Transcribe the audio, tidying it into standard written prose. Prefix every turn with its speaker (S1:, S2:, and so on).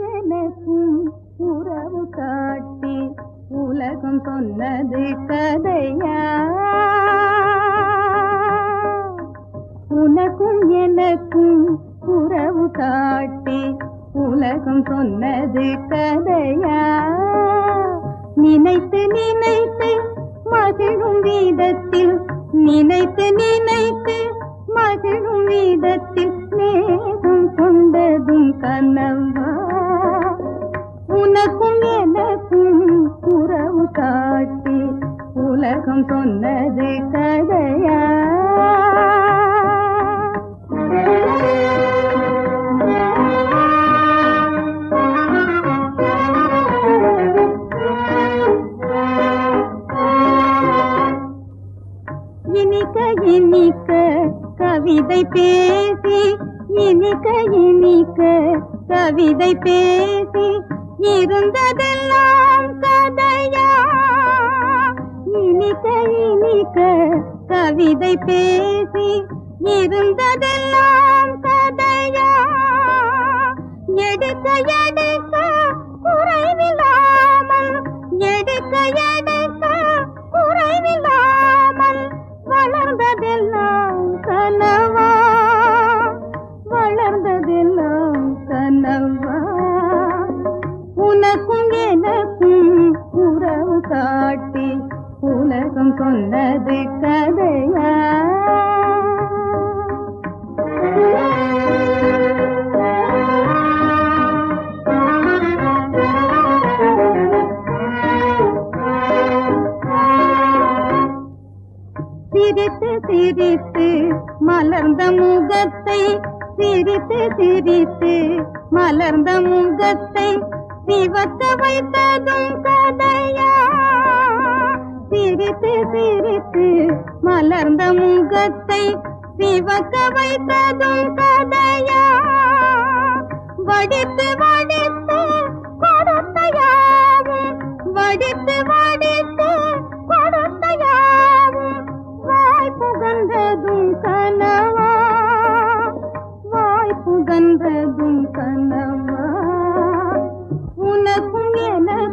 S1: எனக்கும் உறவு காட்டி உலகம் சொன்னது கதையா? உனக்கும் எனக்கும் உறவு காட்டி உலகம் சொன்னது கதையா? நினைத்து நினைத்து மகிழும் வீதத்தில், நினைத்து நினைத்து மகிழும் வீதத்தில் நேசம் கொண்டதும் கனவா? உனக்கும் எனக்கும் உறவு காட்டி உலகம் சொன்னது கதையா? இனிக்க இனிக்க கவிதை பேசி, இனிக்க இனிக்க கவிதை பேசி இருந்ததெல்லாம் கதையா? இனிக்க இனிக்க கவிதை பேசி இருந்ததெல்லாம் கதையா? எடுக்க எடுக்க குறைவில்லாமல், எடுக்க எடுக்க குறைவில்லாமல் வளர்ந்ததெல்லாம் கனவா? வளர்ந்ததெல்லாம் கனவா? உனக்கும் எனக்கும் உறவு காட்டி உலகம் சொன்னது கதையா? சிரித்து சிரித்து மலர்ந்த முகத்தை, சிரித்து சிரித்து மலர்ந்த முகத்தை சிவக்க வைத்ததும் கதையா? சிரித்து சிரித்து மலர்ந்த முகத்தை சிவக்க வைத்ததும் கதையா? வடித்து வடித்து கொடுத்தையாவும், வடித்து வடித்து கொடுத்தையாவும் வாய் புகன்றதும் கனவா? வாய் புகன்றதும் கனவா? உனக்கும் எனக்கு